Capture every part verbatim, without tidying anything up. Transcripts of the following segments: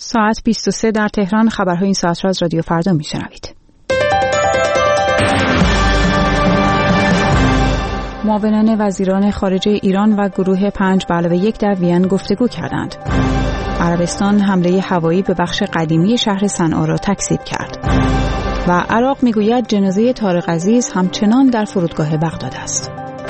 ساعت بیست و سه در تهران. خبرهای این ساعت را از رادیو فردا میشنوید. معاونان وزیران خارجه ایران و گروه پنج به علاوه یک در وین گفتگو کردند. عربستان حمله هوایی به بخش قدیمی شهر صنعا را تکذیب کرد. و عراق میگوید جنازه طارق عزیز همچنان در فرودگاه بغداد است.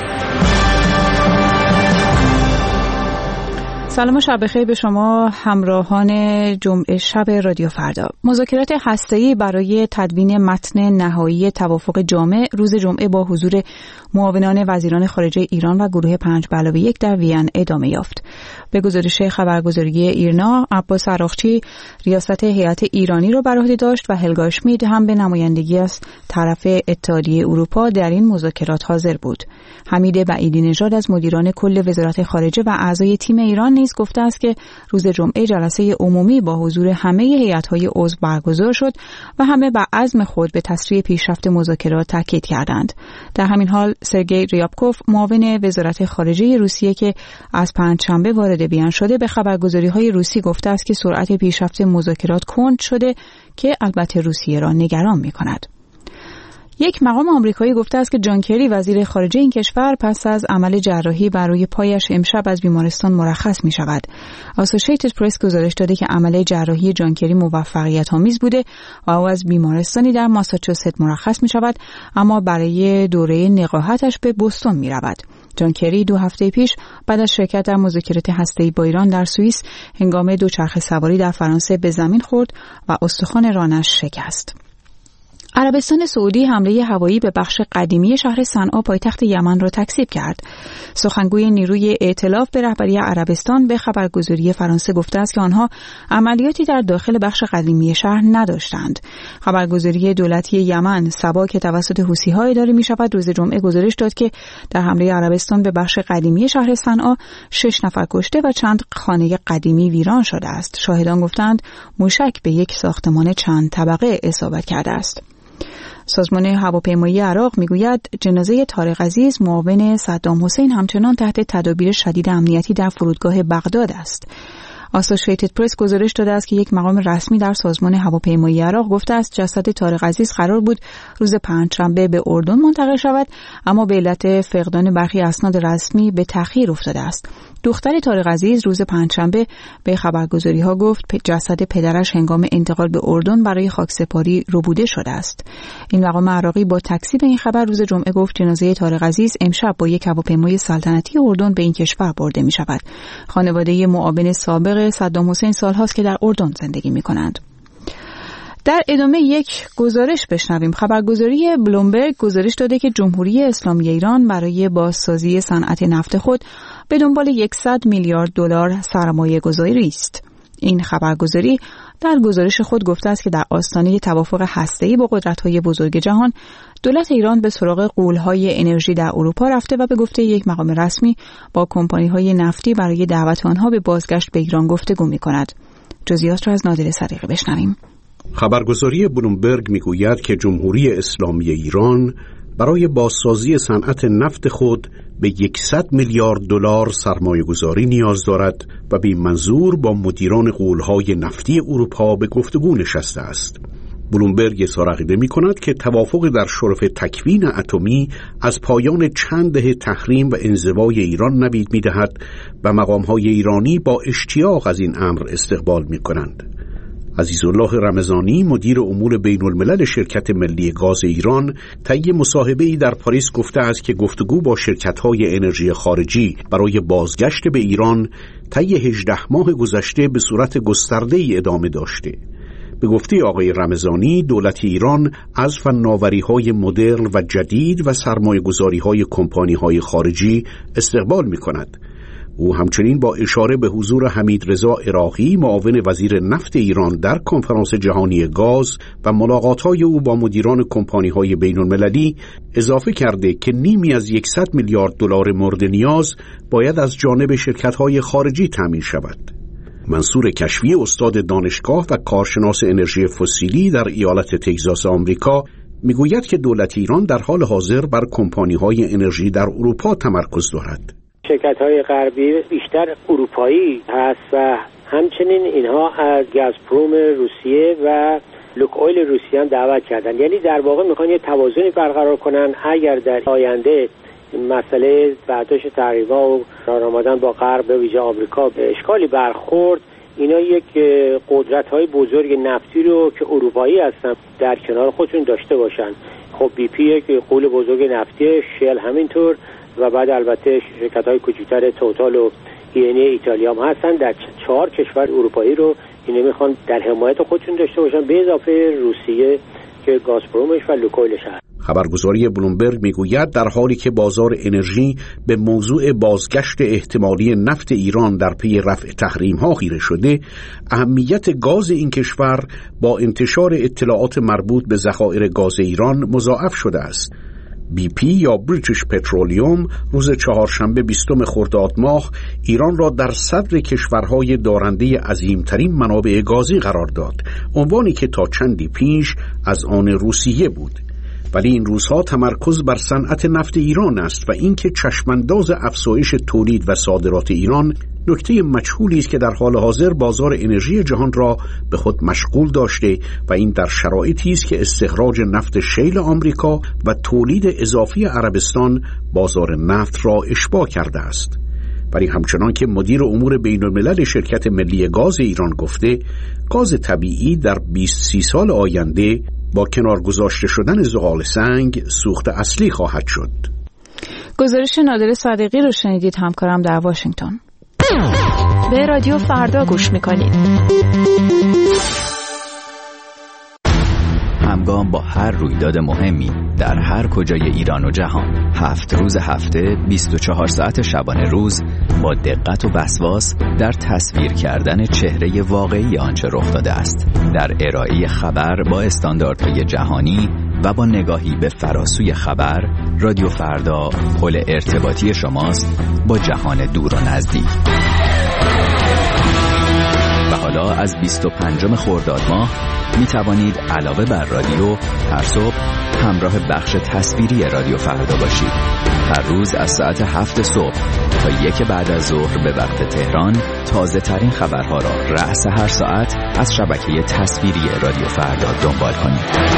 سلام و شب بخیر به شما همراهان جمعه شب رادیو فردا. مذاکرات هسته‌ای برای تدوین متن نهایی توافق جامع روز جمعه با حضور معاونان وزیران خارجه ایران و گروه پنج به علاوه یک در وین ادامه یافت. به گزارش خبرگزاری ایرنا، عباس عراقچی ریاست هیئت ایرانی را بر عهده داشت و هلگا اشمید هم به نمایندگی از طرف اتحادیه اروپا در این مذاکرات حاضر بود. حمید بعیدی نژاد از مدیران کل وزارت خارجه و اعضای تیم ایران نیز گفته است که روز جمعه جلسه عمومی با حضور همه هیئت‌های عضو برگزار شد و همه بر عزم خود به تسریع پیشرفت مذاکرات تاکید کردند. در همین حال سرگئی ریابکوف معاون وزارت خارجه روسیه که از پنجشنبه وارد بیان شده به خبرگزاری‌های روسی گفته است که سرعت پیشرفت مذاکرات کند شده که البته روسیه را نگران می‌کند. یک مقام آمریکایی گفته است که جان کری وزیر خارجه این کشور پس از عمل جراحی بر روی پایش امشب از بیمارستان مرخص می شود. اسوسییتد پرس گزارش داده که عمل جراحی جان کری موفقیت آمیز بوده و او از بیمارستانی در ماساچوست مرخص می شود، اما برای دوره نقاهتش به بوستون می رود. جان کری دو هفته پیش بعد از شرکت در مذاکرات هسته‌ای با ایران در سوئیس هنگام دوچرخه سواری در فرانسه به زمین خورد و استخوان رانش شکست. عربستان سعودی حمله هوایی به بخش قدیمی شهر صنعا پایتخت یمن را تکذیب کرد. سخنگوی نیروی ائتلاف به رهبری عربستان به خبرگزاری فرانسه گفته است که آنها عملیاتی در داخل بخش قدیمی شهر نداشتند. خبرگزاری دولتی یمن سبا که توسط حوثی‌ها اداره می‌شود روز جمعه گزارش داد که در حمله عربستان به بخش قدیمی شهر صنعا شش نفر کشته و چند خانه قدیمی ویران شده است. شاهدان گفتند موشک به یک ساختمان چند طبقه اصابت کرده است. سازمان هواپیمایی عراق میگوید جنازه طارق عزیز معاون صدام حسین همچنان تحت تدابیر شدید امنیتی در فرودگاه بغداد است. اسوسییتد پرس گزارش داده است که یک مقام رسمی در سازمان هواپیمایی عراق گفته است جسد طارق عزیز قرار بود روز پنجشنبه به اردن منتقل شود، اما به علت فقدان برخی اسناد رسمی به تأخیر افتاده است. دختر طارق عزیز روز پنجشنبه به خبرگزاری‌ها گفت جسد پدرش هنگام انتقال به اردن برای خاکسپاری ربوده شده است. این مقام عراقی با تکذیب این خبر روز جمعه گفت جنازه طارق عزیز امشب با یک هواپیمای سلطنتی اردن به این کشور برده می شود. خانواده معاون سابق صدام حسین سالهاست که در اردن زندگی می کنند. در ادامه یک گزارش بشنویم. خبرگزاری بلومبرگ گزارش داده که جمهوری اسلامی ایران برای بازسازی صنعت نفت خود به دنبال صد میلیارد دلار سرمایه گذاری است. این خبرگزاری در گزارش خود گفته است که در آستانه توافق هسته‌ای با قدرت‌های بزرگ جهان دولت ایران به سراغ غول‌های انرژی در اروپا رفته و به گفته یک مقام رسمی با کمپانی‌های نفتی برای دعوت آنها به بازگشت به ایران گفتگو می‌کند. جزئیات را از نادر صدیقی بشنویم. خبرگزاری بلومبرگ میگوید که جمهوری اسلامی ایران برای بازسازی صنعت نفت خود به صد میلیارد دلار سرمایه گذاری نیاز دارد و به منظور با مدیران غول‌های نفتی اروپا به گفتگو نشسته است. بلومبرگ اظهار عقیده می کند که توافق در شرف تکوین اتمی از پایان چند دهه تحریم و انزوای ایران نوید می دهد و مقام‌های ایرانی با اشتیاق از این امر استقبال می کنند. عزیزالله رمضانی مدیر امور بین الملل شرکت ملی گاز ایران طی مصاحبه‌ای در پاریس گفته است که گفتگو با شرکت‌های انرژی خارجی برای بازگشت به ایران طی هجده ماه گذشته به صورت گسترده‌ای ادامه داشته. به گفته آقای رمضانی دولت ایران از فناوری‌های مدرن و جدید و سرمایه‌گذاری‌های کمپانی‌های خارجی استقبال می‌کند. او همچنین با اشاره به حضور حمیدرضا عراقی معاون وزیر نفت ایران در کنفرانس جهانی گاز و ملاقات‌های او با مدیران کمپانی‌های بین‌المللی اضافه کرده که نیمی از صد میلیارد دلار مورد نیاز باید از جانب شرکت‌های خارجی تامین شود. منصور کشفی استاد دانشگاه و کارشناس انرژی فسیلی در ایالت تگزاس آمریکا میگوید که دولت ایران در حال حاضر بر کمپانی‌های انرژی در اروپا تمرکز دارد. شرکت‌های غربی بیشتر اروپایی هست و همچنین اینها از گازپروم روسیه و لوکویل روسیه هم دعوت کردن. یعنی در واقع میخوان یه توازنی برقرار کنن. اگر در آینده مسئله برداشت تحریم‌ها و رامادن با غرب به ویژه آمریکا به اشکالی برخورد، اینا یک قدرت‌های بزرگ نفتی رو که اروپایی هستن در کنار خودشون داشته باشن. خب بی پی یک غول بزرگ نفتی، شل همینطور، و بعد البته شرکت‌های کوچکتر توتال و ای ایتالیا هم هستن. در چهار کشور اروپایی رو اینا میخوان در حمایت خودشون داشته باشن، به اضافه روسیه که گازپرومش و لوکویلش هست. خبرگزاری بلومبرگ میگوید در حالی که بازار انرژی به موضوع بازگشت احتمالی نفت ایران در پی رفع تحریم‌ها خیره شده، اهمیت گاز این کشور با انتشار اطلاعات مربوط به ذخایر گاز ایران مضاعف شده است. بی پی یا بریتیش پترولیوم روز چهارشنبه بیستم خرداد ماه ایران را در صدر کشورهای دارنده عظیمترین منابع گازی قرار داد، عنوانی که تا چندی پیش از آن روسیه بود. ولی این روزها تمرکز بر صنعت نفت ایران است و اینکه چشمانداز افزایش تولید و صادرات ایران نکته مجهولی است که در حال حاضر بازار انرژی جهان را به خود مشغول داشته و این در شرایطی است که استخراج نفت شیل آمریکا و تولید اضافی عربستان بازار نفت را اشباع کرده است. ولی همچنان که مدیر امور بین الملل شرکت ملی گاز ایران گفته، گاز طبیعی در بیست سی سال آینده با کنار گذاشته شدن زغال سنگ سوخت اصلی خواهد شد. گزارش نادر صادقی رو شنیدید، همکارم در واشنگتن. به رادیو فردا گوش میکنید. همگام با هر رویداد مهمی در هر کجای ایران و جهان، هفت روز هفته، بیست و چهار ساعت شبانه روز، با دقت و وسواس در تصویر کردن چهره واقعی آنچه رخ داده است، در ارائه خبر با استانداردهای جهانی و با نگاهی به فراسوی خبر، رادیو فردا پل ارتباطی شماست با جهان دور و نزدیک. و حالا از بیست و پنجم خرداد ماه می توانید علاوه بر رادیو هر صبح همراه بخش تصویری رادیو فردا باشید. هر روز از ساعت هفت صبح تا یک بعد از ظهر به وقت تهران تازه ترین خبرها را رأس هر ساعت از شبکه تصویری رادیو فردا دنبال کنید.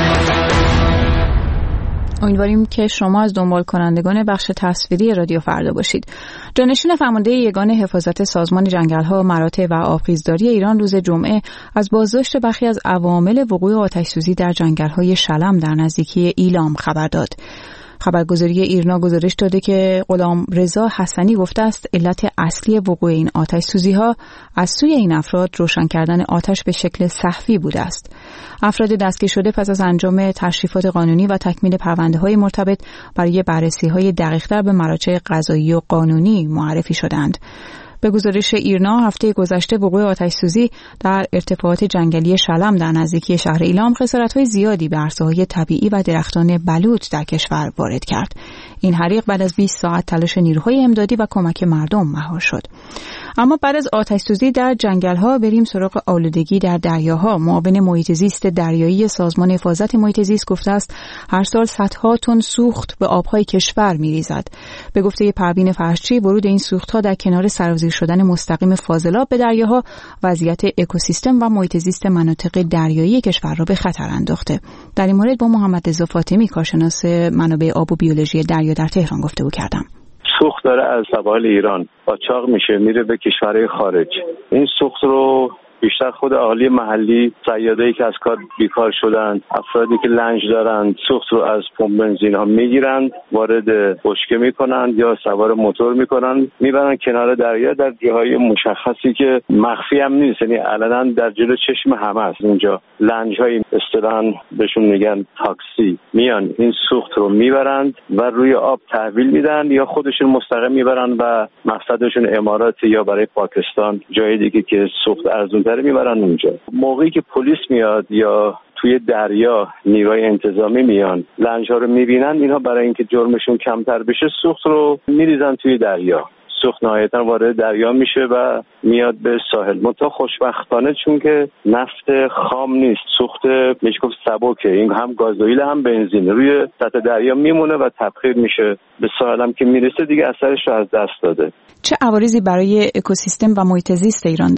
امیدواریم که شما از دنبال کنندگان بخش تصویری رادیو فردا باشید. جانشین فرمانده یگان حفاظت سازمان جنگل‌ها، مراتع و آبخیزداری ایران روز جمعه از بازداشت برخی از عوامل وقوع آتش‌سوزی در جنگل‌های شلم در نزدیکی ایلام خبر داد. خبرگزاری ایرنا گزارش داده که غلام رضا حسنی گفته است علت اصلی وقوع این آتش سوزی ها از سوی این افراد روشن کردن آتش به شکل سخفی بوده است. افراد دستگیر شده پس از انجام تشریفات قانونی و تکمیل پرونده های مرتبط برای بررسی های دقیق‌تر به مراجع قضایی و قانونی معرفی شدند. به گزارش ایرنا هفته گذشته وقوع آتش‌سوزی در ارتفاعات جنگلی شلم در نزدیکی شهر ایلام خسارت‌های زیادی به عرصه‌های طبیعی و درختان بلوط در کشور وارد کرد. این حریق بعد از بیست ساعت تلاش نیروهای امدادی و کمک مردم مهار شد. اما بعد از آتش‌سوزی در جنگل‌ها بریم سراغ آلودگی در دریاها. معاون محیط زیست دریایی سازمان حفاظت محیط زیست گفته است هر سال صدها تن سوخت به آب‌های کشور می‌ریزد. به گفته پروین فرشچی ورود این سوخت‌ها در کنار سرازیر شدن مستقیم فاضلاب به دریاها وضعیت اکوسیستم و محیط زیست مناطق دریایی کشور را به خطر انداخته. در این مورد با محمد رضا فاطمی کارشناس منابع آب و بیولوژی دریا در تهران گفتگو کردم. سوخت داره از سواحل ایران قاچاق میشه میره به کشورهای خارج. این سوخت رو بیشتر خود اهالی محلی، صیادایی که از کار بیکار شدن، افرادی که لنج دارن، سوخت رو از پمپ بنزین ها میگیرند، وارد بشکه میکنند یا سوار موتور میکنند، میبرن کنار دریا در جاهای مشخصی که مخفی هم نیست، یعنی علنا در جلو چشم همه است. اونجا لنج های اصطلاحاً بهشون میگن تاکسی، میان این سوخت رو میبرند و روی آب تحویل میدن یا خودشون مستقیم میبرن و مقصدشون امارات یا برای پاکستان جای دیگه که سوخت ارزون داره میبرن اونجا. موقعی که پلیس میاد یا توی دریا نیروی انتظامی میان لنج‌ها رو میبینن، اینها برای اینکه جرمشون کمتر بشه سوخت رو میریزن توی دریا. سوخت نهایتاً وارد دریا میشه و میاد به ساحل. منتها خوشبختانه چون که نفت خام نیست، سوخت میشه گفت سبکه، این هم گازوئیل هم بنزین روی سطح دریا میمونه و تبخیر میشه به ساحل، هم که میرسه دیگه اثرش رو از دست داده. چه عوارضی برای اکوسیستم و محیط زیست ایران داره؟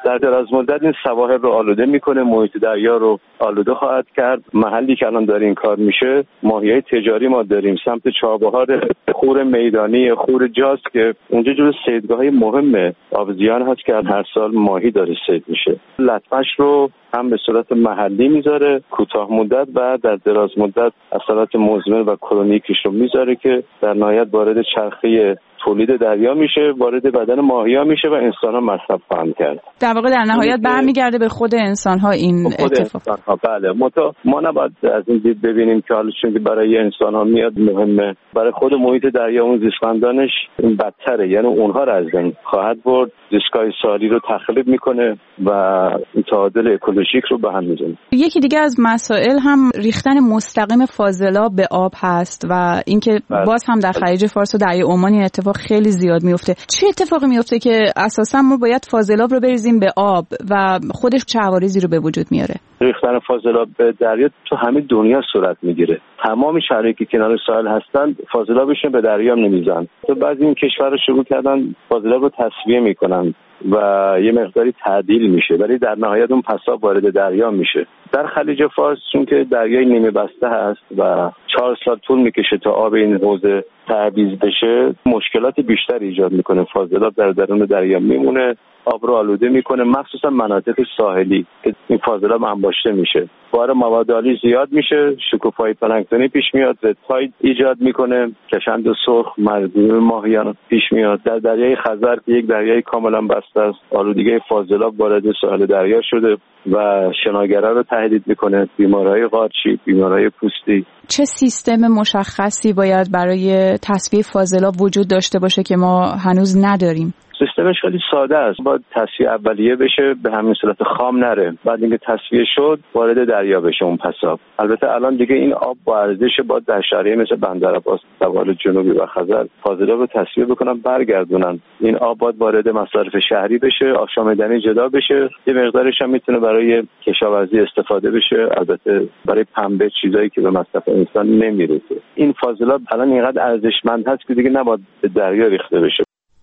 در دراز مدت این سواحل رو آلوده میکنه، محیط دریا رو آلوده خواهد کرد. محلی که الان داره این کار میشه ماهیای تجاری ما داریم سمت چابهار خور میدانی، خور جاز که اونجا جزو صیدگاه‌های مهم آبزیان هست که هر سال ماهی داره صید میشه. لطمش رو هم به صورت محلی میذاره کوتاه مدت و در دراز مدت اثرات مزمن و کرونیکش رو میذاره که در نهایت وارد چرخه تولید دریا میشه، وارد بدن ماهی‌ها میشه و انسان‌ها مصرف خواهند کرد. در واقع در نهایت برمیگرده به خود انسان‌ها این اتفاق. انسان‌ها بله، متا ما نباید از این دید ببینیم که حالا چون برای انسان‌ها میاد مهمه، برای خود محیط دریا اون زیستمندانش این بدتره، یعنی اونها را از بین خواهد برد. زیستگاه سالی رو تخریب میکنه و تعادل اکولوژیک رو به هم میزنه. یکی دیگه از مسائل هم ریختن مستقیم فاضلاب به آب هست و اینکه باز هم در خلیج فارس و دریای عمان این اتفاق خیلی زیاد میفته. چه اتفاقی میفته که اساسا ما باید فاضلاب رو بریزیم به آب و خودش چه عوارضی رو به وجود میاره؟ ریختن فاضلاب به دریا تو همه دنیا صورت میگیره. تمام شهرهایی که کنار ساحل هستن فاضلابشون به دریا نمیزنن. تو بعضی این کشورها شروع کردن فاضلاب رو تصفیه میکنن و یه مقداری تعدیل میشه، ولی در نهایت اون پساب وارد دریا میشه. در خلیج فارس چون که دریای نیمه بسته هست و چهار سال طول میکشه تا آب این حوضه تعویض بشه، مشکلات بیشتر ایجاد میکنه. فاضلاب در درون دریا میمونه، آب رو آلوده میکنه، مخصوصا مناطق ساحلی که این فاضلاب انباشته میشه. بار مواد آلی زیاد میشه، شکوفایی پلانکتونی پیش میاد، رتاید ایجاد میکنه، کشند سرخ مردم ماهیان پیش میاد. در دریای خزر که یک دریای کاملا بسته است، آلودگی فاضلاب وارد ساحل دریا شده و شناگرا رو تهدید میکنه، بیماریهای قارچی، بیماریهای پوستی. چه سیستم مشخصی باید برای تصفیه فاضلاب وجود داشته باشه که ما هنوز نداریم؟ سیستمش خیلی ساده است. باید تصفیه اولیه بشه، به همین صورت خام نره، بعد اینکه تصفیه شد وارد دریا بشه اون پساب. البته الان دیگه این آب با ارزش باید در شهرهای مثل بندرعباس، سواحل جنوبی و خزر فاضلاب رو تصفیه بکنن برگردونن. این آب باید وارد مصارف شهری بشه، آشامیدنی جدا بشه، یه مقدارش هم میتونه برای کشاورزی استفاده بشه، البته برای پنبه چیزایی که به مصرف انسان نمیرسه. این فاضلاب الان اینقدر ارزشمند هست که دیگه نباید به دریا ریخته بشه.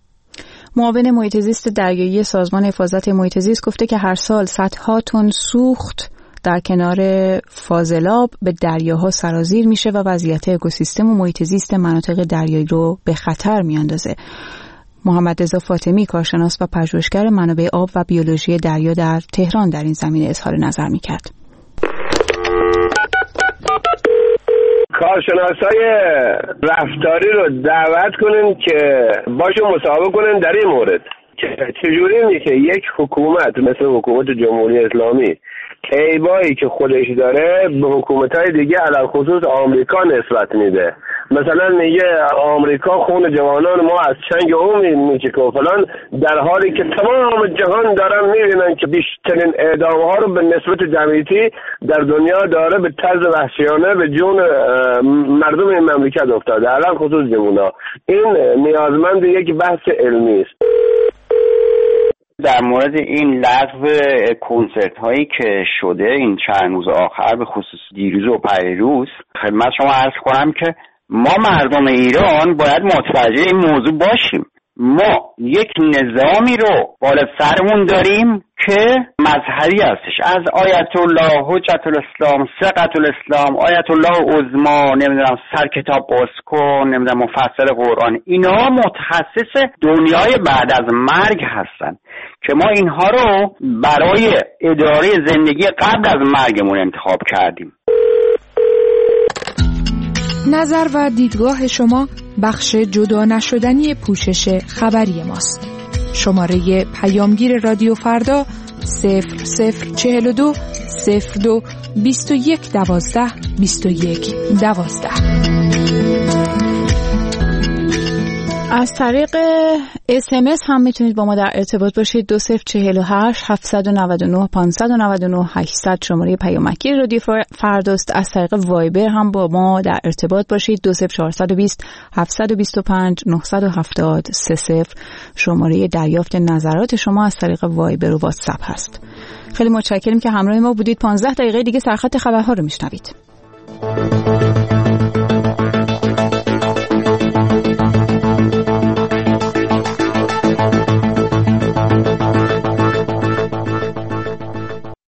معاون محیط زیست دریایی سازمان حفاظت محیط زیست گفته که هر سال صدها تن سوخت در کنار فاضلاب به دریاها سرازیر میشه و وضعیت اکوسیستم و محیط زیست مناطق دریایی رو به خطر میاندازه. محمد رضا فاطمی کارشناس و پژوهشگر منابع آب و بیولوژی دریا در تهران در این زمینه اظهار نظر میکرد. کارشناسای رفتاری رو دعوت کنین که باشون مصاحبه کنین در این مورد که چجوری میشه که یک حکومت مثل حکومت جمهوری اسلامی عیبایی که خودش داره به حکومت‌های دیگه علل خصوص آمریکا نسبت میده. مثلا میگه آمریکا خون جوانان ما از چنگ اون میچکه و فلان، در حالی که تمام جهان دارن میبینن که بیشترین اعدام‌ها رو به نسبت جمعیتی در دنیا داره به طرز وحشیانه به جون مردم این مملکت افتاده، علل خصوص جوونا. این نیازمند یک بحث علمی است. در مورد این لغو کنسرت هایی که شده این چند روز آخر، به خصوص دیروز و پریروز، خدمت شما عرض کنم که ما مردم ایران باید متوجه این موضوع باشیم. ما یک نظامی رو بالا سرمون داریم که مذهبی هستش، از آیت الله حجت الاسلام، ثقة الاسلام، آیت الله عظما، نمیدونم سر کتاب باز کن، نمیدونم مفسر قرآن، اینا متخصص دنیای بعد از مرگ هستن که ما اینها رو برای اداره زندگی قبل از مرگمون انتخاب کردیم. نظر و دیدگاه شما بخش جدا نشدنی پوشش خبری ماست. شماره پیامگیر رادیو فردا صفر صفر چهل و دو صفر دو بیست و یک دوازده بیست و یک دوازده. از طریق اس ام اس هم میتونید با ما در ارتباط باشید. دو صفر چهل و هشت هفتصد و نود و نه پانصد و نود و نه هشتصد شماره پیامکی رادیو فرداست. از طریق وایبر هم با ما در ارتباط باشید. دو صفر چهارصد و بیست هفتصد و بیست و پنج نهصد و هفتاد سه صفر شماره دریافت نظرات شما از طریق وایبر و واتساپ هست. خیلی متشکرم که همراه ما بودید. پانزده دقیقه دیگه سرخط خبرها رو میشنوید.